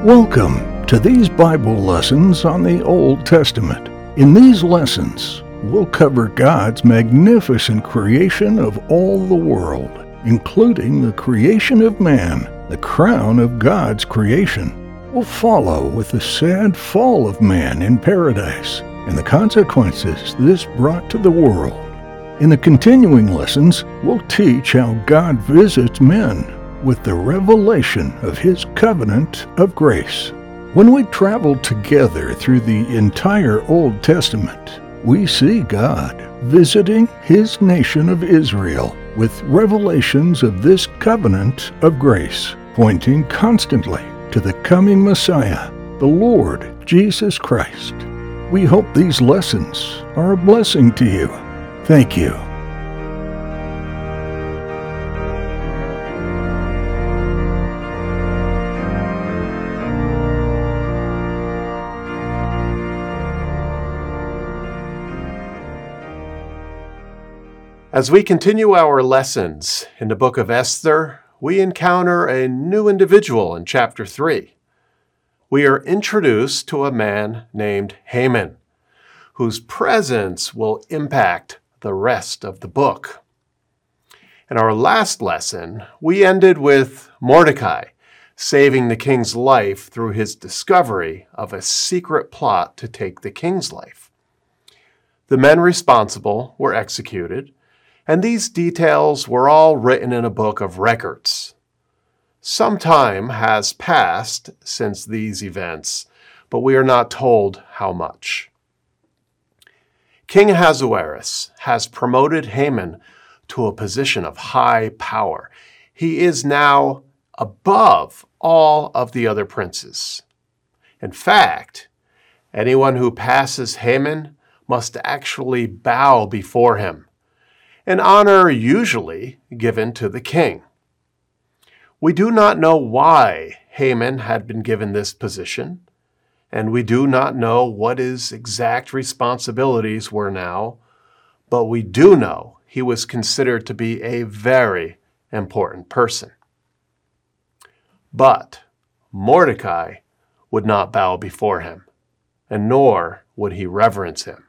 Welcome to these Bible lessons on the Old Testament. In these lessons, we'll cover God's magnificent creation of all the world, including the creation of man, the crown of God's creation. We'll follow with the sad fall of man in paradise and the consequences this brought to the world. In the continuing lessons, we'll teach how God visits men with the revelation of His covenant of grace. When we travel together through the entire Old Testament, we see God visiting His nation of Israel with revelations of this covenant of grace, pointing constantly to the coming Messiah, the Lord Jesus Christ. We hope these lessons are a blessing to you. Thank you. As we continue our lessons in the book of Esther, we encounter a new individual in chapter 3. We are introduced to a man named Haman, whose presence will impact the rest of the book. In our last lesson, we ended with Mordecai saving the king's life through his discovery of a secret plot to take the king's life. The men responsible were executed, and these details were all written in a book of records. Some time has passed since these events, but we are not told how much. King Ahasuerus has promoted Haman to a position of high power. He is now above all of the other princes. In fact, anyone who passes Haman must actually bow before him, an honor usually given to the king. We do not know why Haman had been given this position, and we do not know what his exact responsibilities were now, but we do know he was considered to be a very important person. But Mordecai would not bow before him, and nor would he reverence him.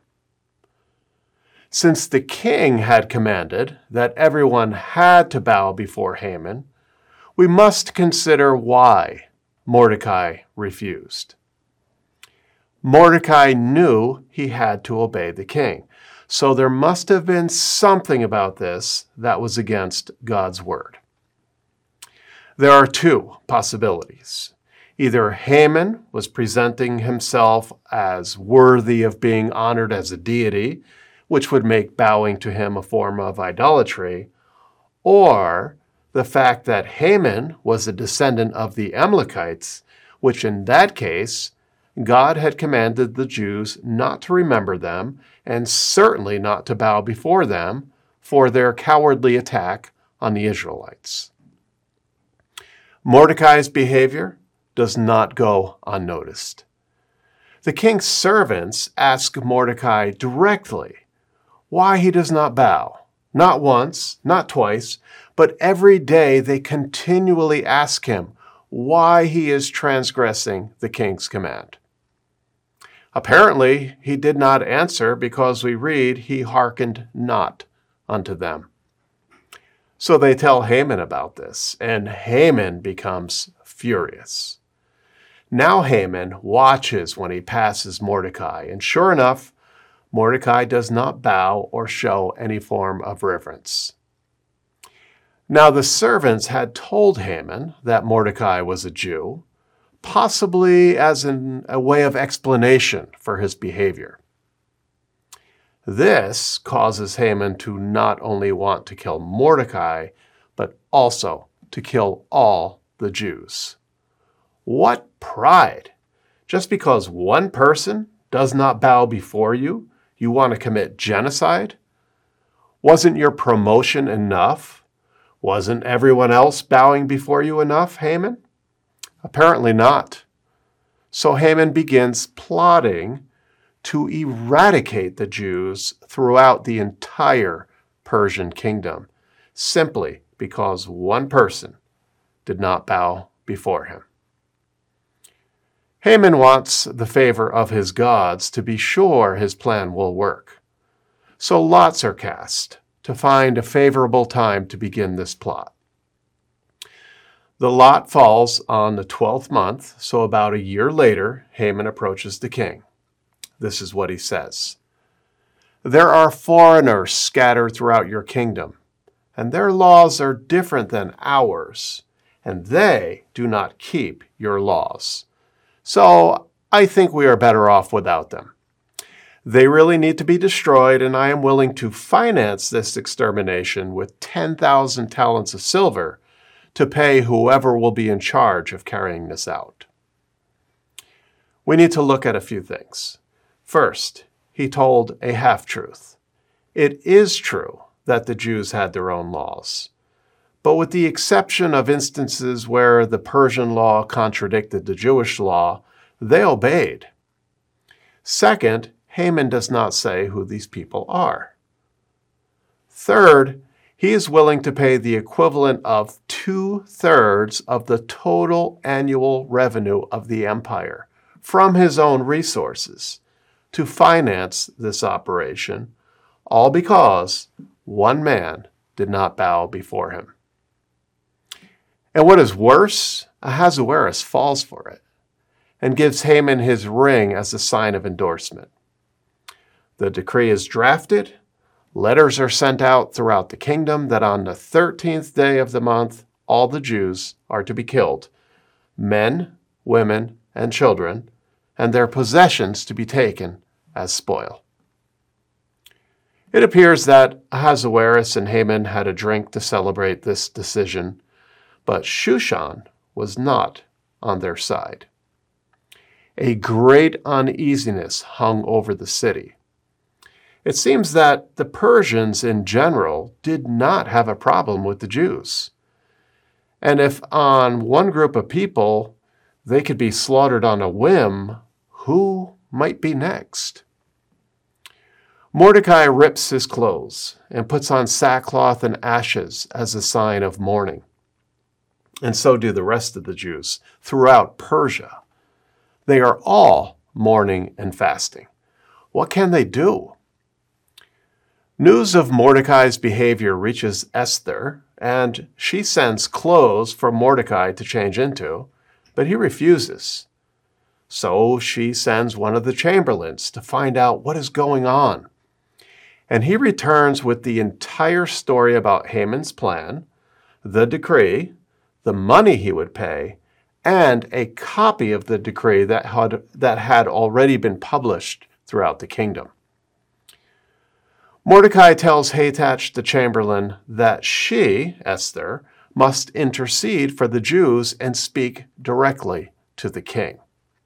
Since the king had commanded that everyone had to bow before Haman, we must consider why Mordecai refused. Mordecai knew he had to obey the king, so there must have been something about this that was against God's word. There are two possibilities. Either Haman was presenting himself as worthy of being honored as a deity, which would make bowing to him a form of idolatry, or the fact that Haman was a descendant of the Amalekites, which in that case, God had commanded the Jews not to remember them and certainly not to bow before them for their cowardly attack on the Israelites. Mordecai's behavior does not go unnoticed. The king's servants ask Mordecai directly why he does not bow. Not once, not twice, but every day they continually ask him why he is transgressing the king's command. Apparently, he did not answer because we read he hearkened not unto them. So they tell Haman about this, and Haman becomes furious. Now Haman watches when he passes Mordecai, and sure enough, Mordecai does not bow or show any form of reverence. Now the servants had told Haman that Mordecai was a Jew, possibly as a way of explanation for his behavior. This causes Haman to not only want to kill Mordecai, but also to kill all the Jews. What pride! Just because one person does not bow before you, you want to commit genocide? Wasn't your promotion enough? Wasn't everyone else bowing before you enough, Haman? Apparently not. So Haman begins plotting to eradicate the Jews throughout the entire Persian kingdom, simply because one person did not bow before him. Haman wants the favor of his gods to be sure his plan will work. So lots are cast to find a favorable time to begin this plot. The lot falls on the 12th month, so about a year later, Haman approaches the king. This is what he says. There are foreigners scattered throughout your kingdom, and their laws are different than ours, and they do not keep your laws. So I think we are better off without them. They really need to be destroyed, and I am willing to finance this extermination with 10,000 talents of silver to pay whoever will be in charge of carrying this out. We need to look at a few things. First, he told a half-truth. It is true that the Jews had their own laws, but with the exception of instances where the Persian law contradicted the Jewish law, they obeyed. Second, Haman does not say who these people are. Third, he is willing to pay the equivalent of 2/3 of the total annual revenue of the empire from his own resources to finance this operation, all because one man did not bow before him. And what is worse, Ahasuerus falls for it and gives Haman his ring as a sign of endorsement. The decree is drafted, letters are sent out throughout the kingdom that on the 13th day of the month, all the Jews are to be killed, men, women, and children, and their possessions to be taken as spoil. It appears that Ahasuerus and Haman had a drink to celebrate this decision, but Shushan was not on their side. A great uneasiness hung over the city. It seems that the Persians in general did not have a problem with the Jews. And if on one group of people they could be slaughtered on a whim, who might be next? Mordecai rips his clothes and puts on sackcloth and ashes as a sign of mourning. And so do the rest of the Jews throughout Persia. They are all mourning and fasting. What can they do? News of Mordecai's behavior reaches Esther, and she sends clothes for Mordecai to change into, but he refuses. So she sends one of the chamberlains to find out what is going on. And he returns with the entire story about Haman's plan, the decree, the money he would pay, and a copy of the decree that had already been published throughout the kingdom. Mordecai tells Hathach the chamberlain that she, Esther, must intercede for the Jews and speak directly to the king.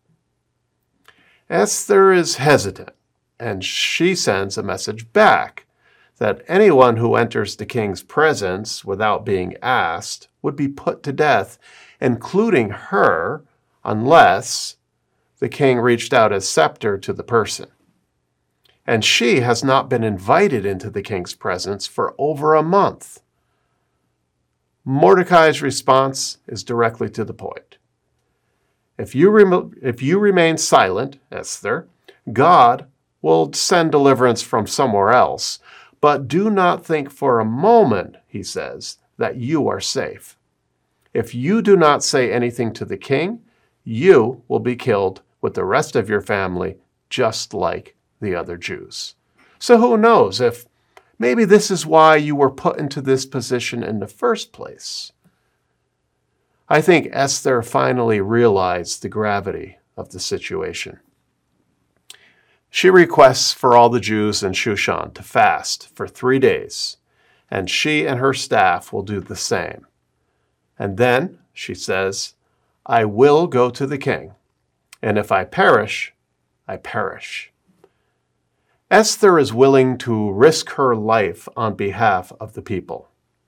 Esther is hesitant, and she sends a message back that anyone who enters the king's presence without being asked would be put to death, including her, unless the king reached out his scepter to the person. And she has not been invited into the king's presence for over a month. Mordecai's response is directly to the point. If you remain silent, Esther, God will send deliverance from somewhere else. But do not think for a moment, he says, that you are safe. If you do not say anything to the king, you will be killed with the rest of your family, just like the other Jews. So who knows if maybe this is why you were put into this position in the first place. I think Esther finally realized the gravity of the situation. She requests for all the Jews in Shushan to fast for 3 days, and she and her staff will do the same. And then, she says, I will go to the king, and if I perish, I perish. Esther is willing to risk her life on behalf of the people.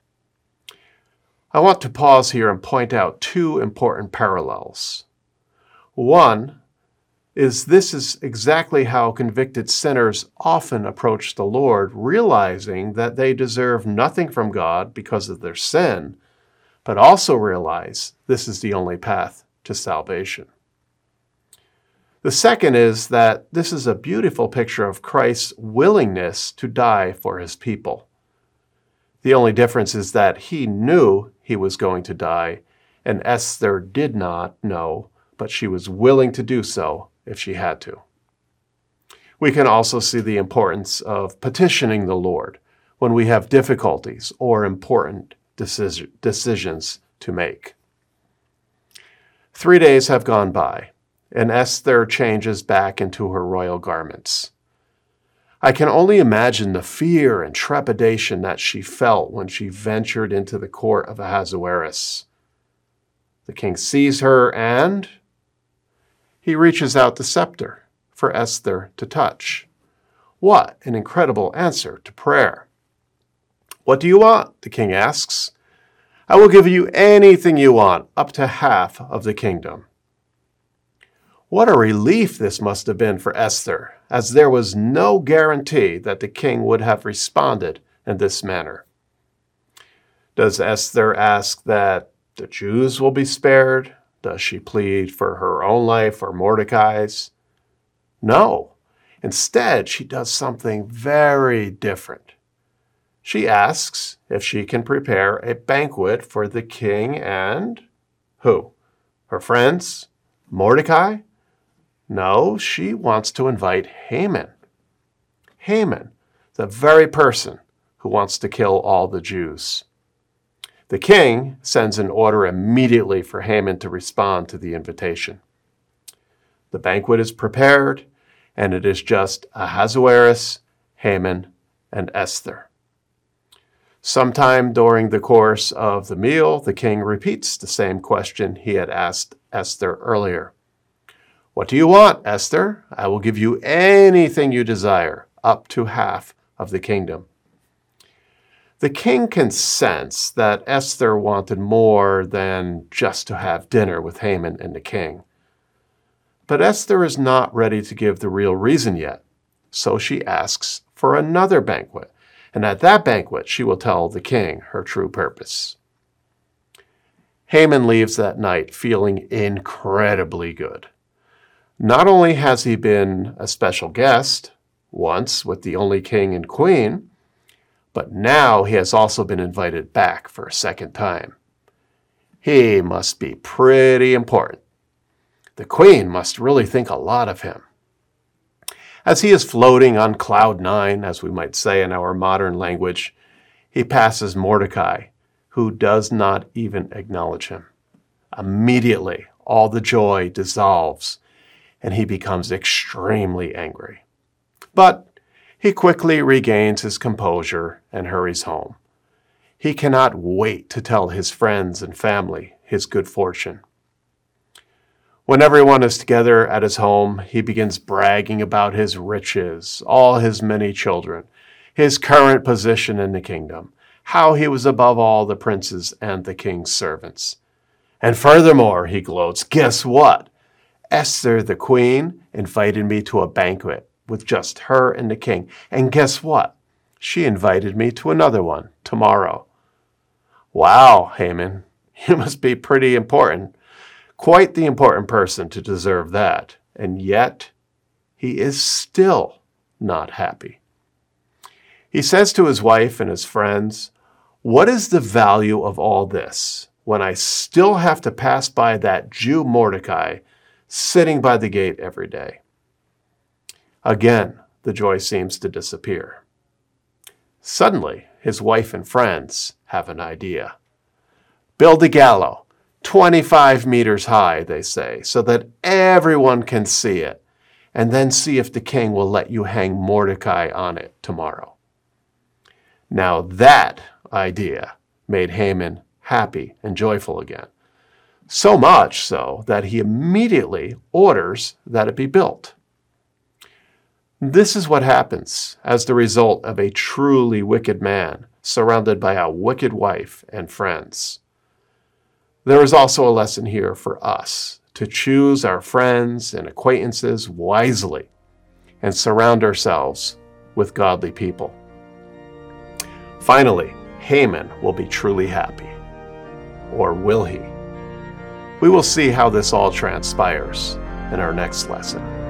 I want to pause here and point out 2 important parallels. One is this is exactly how convicted sinners often approach the Lord, realizing that they deserve nothing from God because of their sin, but also realize this is the only path to salvation. The second is that this is a beautiful picture of Christ's willingness to die for his people. The only difference is that he knew he was going to die, and Esther did not know, but she was willing to do so if she had to. We can also see the importance of petitioning the Lord when we have difficulties or important decisions to make. 3 days have gone by, and Esther changes back into her royal garments. I can only imagine the fear and trepidation that she felt when she ventured into the court of Ahasuerus. The king sees her and he reaches out the scepter for Esther to touch. What an incredible answer to prayer. "What do you want?" the king asks. "I will give you anything you want, up to half of the kingdom." What a relief this must have been for Esther, as there was no guarantee that the king would have responded in this manner. Does Esther ask that the Jews will be spared? Does she plead for her own life or Mordecai's? No. Instead, she does something very different. She asks if she can prepare a banquet for the king and who? Her friends? Mordecai? No, she wants to invite Haman. Haman, the very person who wants to kill all the Jews. The king sends an order immediately for Haman to respond to the invitation. The banquet is prepared, and it is just Ahasuerus, Haman, and Esther. Sometime during the course of the meal, the king repeats the same question he had asked Esther earlier. "What do you want, Esther? I will give you anything you desire, up to half of the kingdom." The king can sense that Esther wanted more than just to have dinner with Haman and the king. But Esther is not ready to give the real reason yet, so she asks for another banquet, and at that banquet she will tell the king her true purpose. Haman leaves that night feeling incredibly good. Not only has he been a special guest, once with the only king and queen, but now he has also been invited back for a second time. He must be pretty important. The queen must really think a lot of him. As he is floating on cloud nine, as we might say in our modern language, he passes Mordecai, who does not even acknowledge him. Immediately, all the joy dissolves, and he becomes extremely angry. But he quickly regains his composure and hurries home. He cannot wait to tell his friends and family his good fortune. When everyone is together at his home, he begins bragging about his riches, all his many children, his current position in the kingdom, how he was above all the princes and the king's servants. And furthermore, he gloats, "Guess what? Esther, the queen, invited me to a banquet with just her and the king. And guess what? She invited me to another one tomorrow." Wow, Haman, you must be pretty important. Quite the important person to deserve that. And yet, he is still not happy. He says to his wife and his friends, "What is the value of all this when I still have to pass by that Jew Mordecai sitting by the gate every day?" Again, the joy seems to disappear. Suddenly, his wife and friends have an idea. "Build a gallows, 25 meters high," they say, "so that everyone can see it, and then see if the king will let you hang Mordecai on it tomorrow." Now that idea made Haman happy and joyful again. So much so that he immediately orders that it be built. This is what happens as the result of a truly wicked man surrounded by a wicked wife and friends. There is also a lesson here for us to choose our friends and acquaintances wisely and surround ourselves with godly people. Finally, Haman will be truly happy. Or will he? We will see how this all transpires in our next lesson.